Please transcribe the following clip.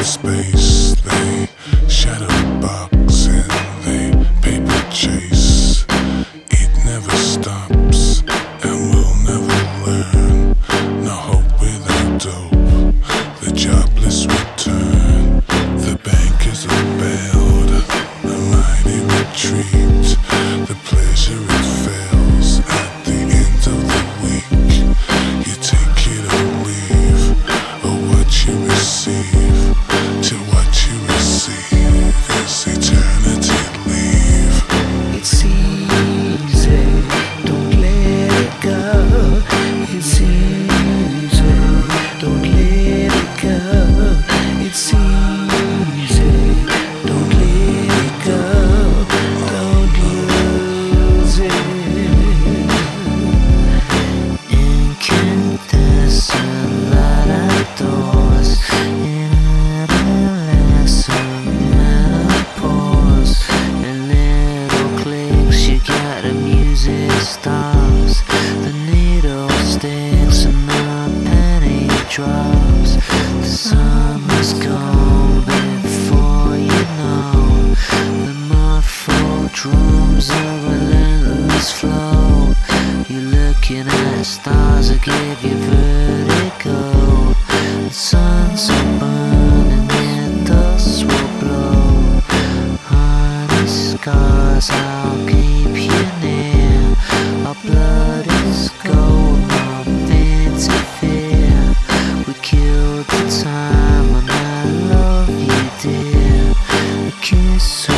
space. They shadow box and they paper chase. It never stops and we'll never learn. No hope without dope. The jobless return. The bankers are bailed. A mighty retreat. The pleasure it fails at the end of the week. You take it or leave, or what you receive. To what you receive is eternity leave. It's easy, don't let it go. It's easy, don't let it go. It's easy, don't let it go. Don't lose it. Incandescent light outdoors. Stops, the needle sticks and the penny drops. The summer's gone before you know. The muffled drums a relentless flow. You're looking at stars that give you vertigo. The sun's so burning and dust will blow. Honey scars, I'll keep you near. Our blood is gold, nothing to fear. We killed the time and I love you, dear. A kiss